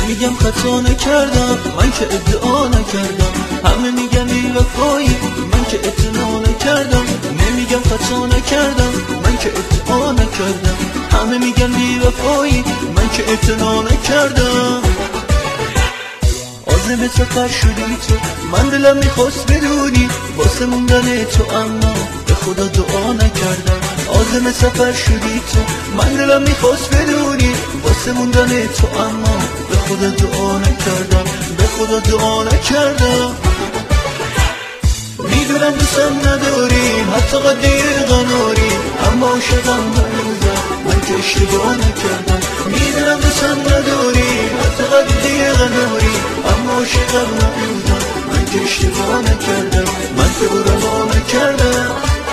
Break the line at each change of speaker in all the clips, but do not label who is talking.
نمیگم خطا نکردم، من که ادعا نکردم. همه میگن بی وفایی، من که اعتنا نکردم. نمیگم خطا نکردم، من که ادعا نکردم. همه میگن بی وفایی، من که اعتنا نکردم. عازم سفر شدی تو، من دلم میخواست بدونی واسه موندن تو، اما به خدا دعا نکردم. عازم سفر شدی تو، من دلم میخواست بدونی واسه موندن تو، اما به خدا دعا نکردم، به خدا دعا نکردم. میدونم دوستم نداری، حتی قدیر غناری، اما عاشقم هنوزم، من که اشتباه نکردم. میدونم دوستم نداری، حتی قدیر غناری، اما عاشقم هنوزم، من که اشتباه نکردم، من که برما نکردم.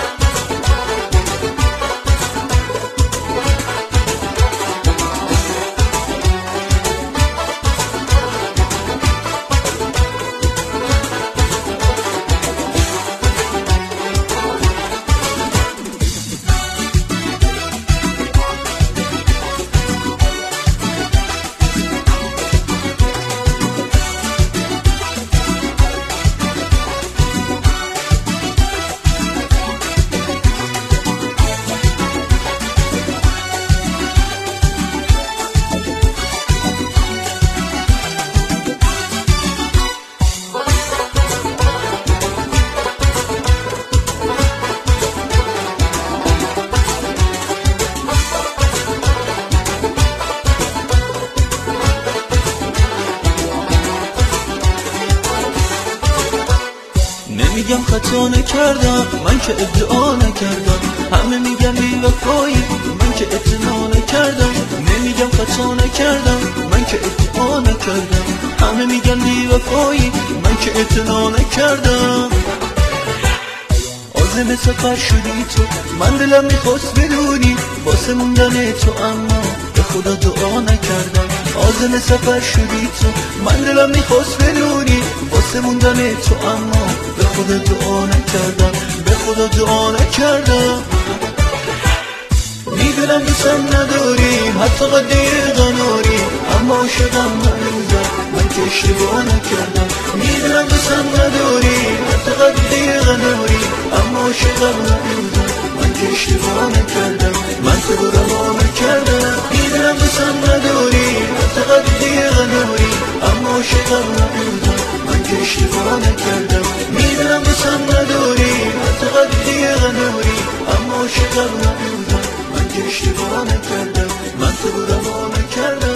نمیگم خطا نکردم، من که ادعا نکردم. همه میگن بی وفایی، من که اعتنا نکردم. نمیگم خطا نکردم، من که ادعا نکردم. همه میگن بی وفایی، من که اعتنا نکردم. عازم سفر شدی تو، من دلم میخواست بدونی واسه موندن تو، اما به خدا دعا نکردم. عازم سفر شدی تو، من دلم میخواست بدونی واسه موندن تو، اما به خدا دعا نکردم، به خدا دعا نکردم. میدونم دوستم نداری، حتی قدیر غناری، اما عاشقم هنوزم، من که اشتباه نکردم. میدونم دوستم نداری، حتی قدیر غناری، اما عاشقم هنوزم، من که اشتباه نکردم، من که برما نکردم. میدونم دوستم نداری، حتی قدیر غناری، اما عاشقم هنوزم، من که اشتباه نکردم. میدونم دوستم نداری، حتی قدیر غناری، اما عاشقم هنوزم، من که اشتباه نکردم، من که برما نکردم.